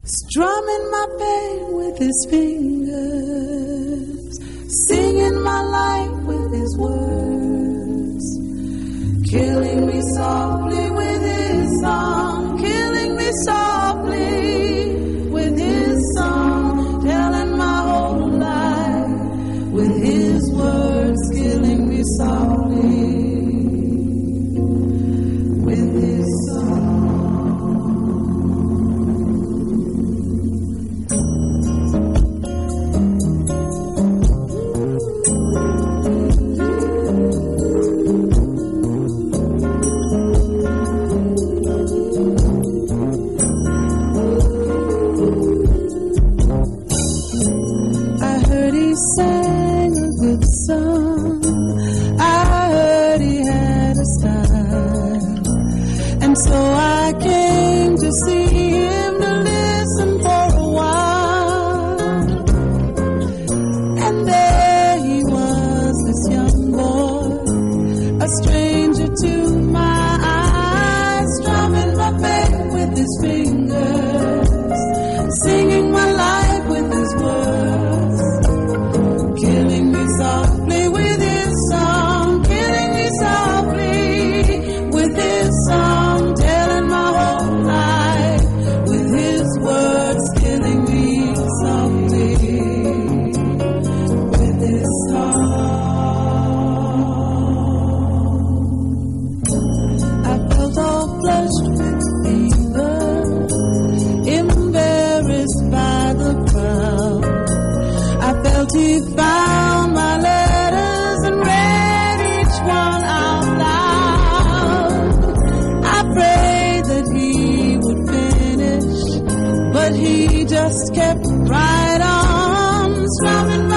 Strumming my pain with his fingers, singing my life with his words, killing me softly with his song, killing me softly with his song, telling my whole life with his words, killing me softly with his song. Sang a good song. I heard he had a style, and so I came to see him to listen for a while. And there he was, this young boy, a stranger to my eyes, strumming my pain with his fingers, singing my life with his words, killing me softly with his song, killing me softly with his song, telling my whole life with his words, killing me softly with his song. I felt all flushed with fever, embarrassed by the crowd. I felt he found my letters and read each one out loud. I prayed that he would finish, but he just kept right on strumming my